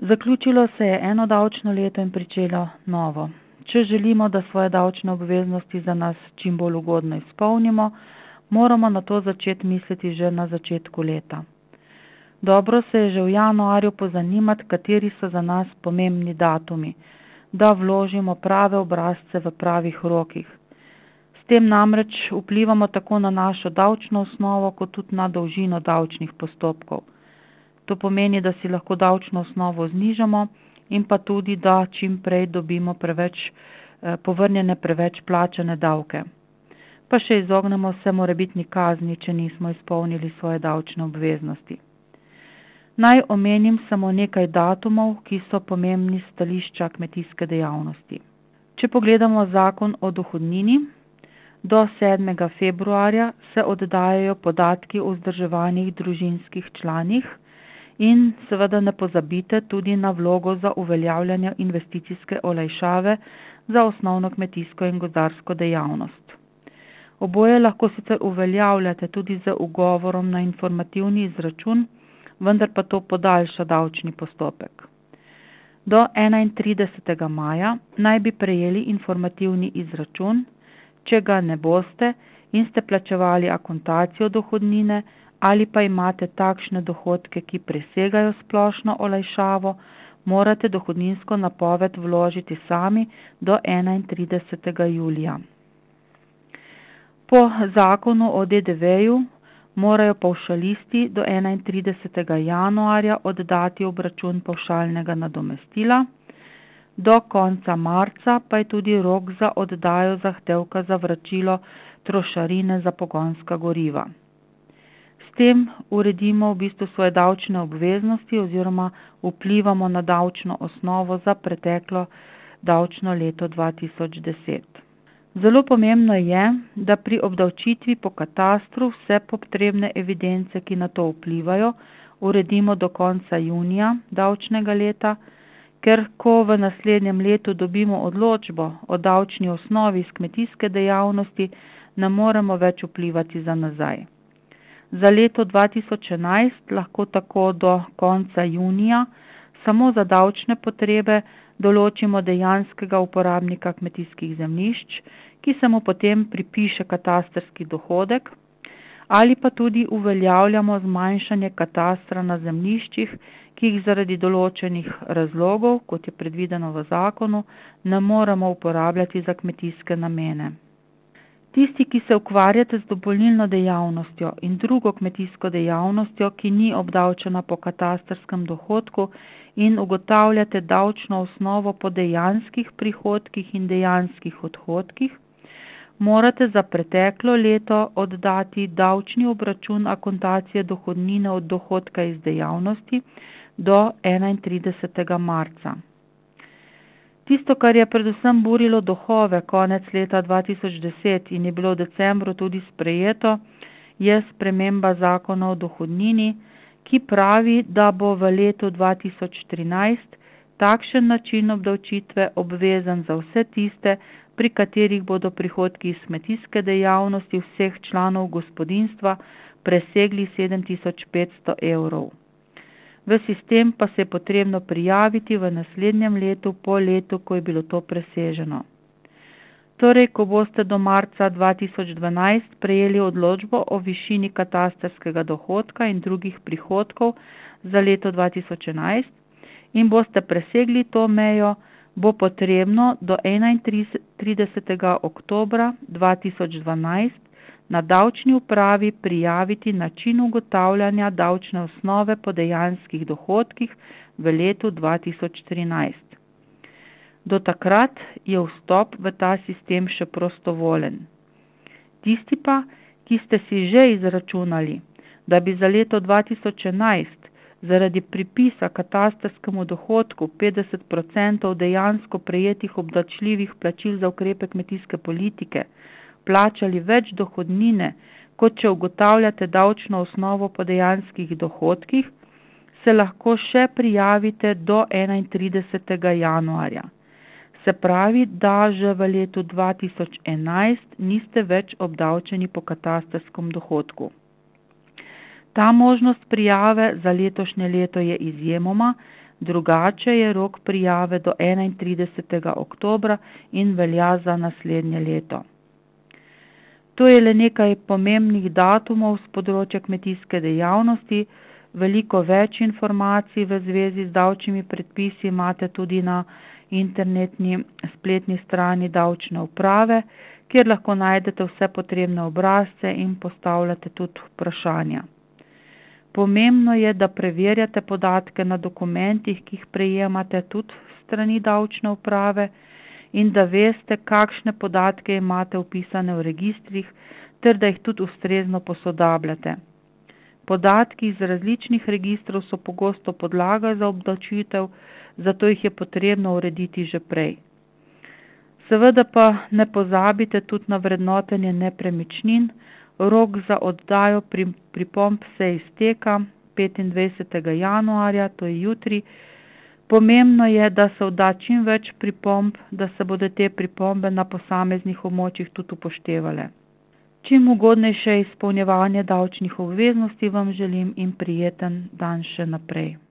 Zaključilo se je eno davčno leto in pričelo novo. Če želimo, da svoje davčne obveznosti za nas čim bolj ugodno izpolnimo, moramo na to začeti misliti že na začetku leta. Dobro se je že v januarju pozanimati, kateri so za nas pomembni datumi, da vložimo prave obrazce v pravih rokih. S tem namreč vplivamo tako na našo davčno osnovo, kot tudi na dolžino davčnih postopkov. To pomeni, da si lahko davčno osnovo znižamo in pa tudi, da čim prej dobimo povrnjene preveč plačane davke. Pa še izognemo se morebitni kazni, če nismo izpolnili svoje davčne obveznosti. Naj omenim samo nekaj datumov, ki so pomembni s stališča kmetijske dejavnosti. Če pogledamo zakon o dohodnini, do 7. februarja se oddajajo podatki o vzdrževanih družinskih članih in seveda ne pozabite tudi na vlogo za uveljavljanje investicijske olajšave za osnovno kmetijsko in gozdarsko dejavnost. Oboje lahko sicer uveljavljate tudi z ugovorom na informativni izračun, vendar pa to podaljša davčni postopek. Do 31. maja naj bi prejeli informativni izračun, če ga ne boste in ste plačevali akontacijo dohodnine ali pa imate takšne dohodke, ki presegajo splošno olajšavo, morate dohodninsko napoved vložiti sami do 31. julija. Po zakonu o DDV-ju morajo pavšalisti do 31. januarja oddati obračun pavšalnega nadomestila, do konca marca pa je tudi rok za oddajo zahtevka za vračilo trošarine za pogonska goriva. S tem uredimo v bistvu svoje davčne obveznosti oziroma vplivamo na davčno osnovo za preteklo davčno leto 2010. Zelo pomembno je, da pri obdavčitvi po katastru vse potrebne evidence, ki na to vplivajo, uredimo do konca junija davčnega leta, ker ko v naslednjem letu dobimo odločbo o davčni osnovi iz kmetijske dejavnosti, ne moremo več vplivati za nazaj. Za leto 2011 lahko tako do konca junija samo za davčne potrebe določimo dejanskega uporabnika kmetijskih zemljišč, ki se mu potem pripiše katastrski dohodek, ali pa tudi uveljavljamo zmanjšanje katastra na zemljiščih, ki jih zaradi določenih razlogov, kot je predvideno v zakonu, ne moremo uporabljati za kmetijske namene. Tisti, ki se ukvarjate z dopolnilno dejavnostjo in drugo kmetijsko dejavnostjo, ki ni obdavčena po katastrskem dohodku in ugotavljate davčno osnovo po dejanskih prihodkih in dejanskih odhodkih, morate za preteklo leto oddati davčni obračun akontacije dohodnine od dohodka iz dejavnosti do 31. marca. Tisto, kar je predvsem burilo duhove konec leta 2010 in je bilo v decembru tudi sprejeto, je sprememba zakona o dohodnini, ki pravi, da bo v letu 2013 takšen način obdavčitve obvezen za vse tiste, pri katerih bodo prihodki iz kmetijske dejavnosti vseh članov gospodinjstva presegli 7500 evrov. V sistem pa se je potrebno prijaviti v naslednjem letu po letu, ko je bilo to preseženo. Torej, ko boste do marca 2012 prejeli odločbo o višini katastrskega dohodka in drugih prihodkov za leto 2011 in boste presegli to mejo, bo potrebno do 31. oktobra 2012 na davčni upravi prijaviti način ugotavljanja davčne osnove po dejanskih dohodkih v letu 2013. Do takrat je vstop v ta sistem še prostovoljen. Tisti pa, ki ste si že izračunali, da bi za leto 2011 zaradi pripisa katastrskemu dohodku 50% dejansko prejetih obdavčljivih plačil za ukrepe kmetijske politike plačali več dohodnine, kot če ugotavljate davčno osnovo po dejanskih dohodkih, se lahko še prijavite do 31. januarja. Se pravi, da že v letu 2011 niste več obdavčeni po katastrskem dohodku. Ta možnost prijave za letošnje leto je izjemoma, Drugače je rok prijave do 31. oktobra in velja za naslednje leto. To je le nekaj pomembnih datumov z področja kmetijske dejavnosti. Veliko več informacij v zvezi z davčnimi predpisi imate tudi na internetni spletni strani davčne uprave, kjer lahko najdete vse potrebne obrazce in postavljate tudi vprašanja. Pomembno je, da preverjate podatke na dokumentih, ki jih prejemate tudi strani davčne uprave, in da veste, kakšne podatke imate vpisane v registrih, ter da jih tudi ustrezno posodabljate. Podatki iz različnih registrov so pogosto podlaga za obdavčitev, zato jih je potrebno urediti že prej. Seveda pa ne pozabite tudi na vrednotenje nepremičnin. Rok za oddajo pripomb se izteka 25. januarja, to je jutri. Pomembno je, da se odda čim več pripomb, da se bodo te pripombe na posameznih območjih tudi upoštevale. Čim ugodnejše izpolnjevanje davčnih obveznosti vam želim in prijeten dan še naprej.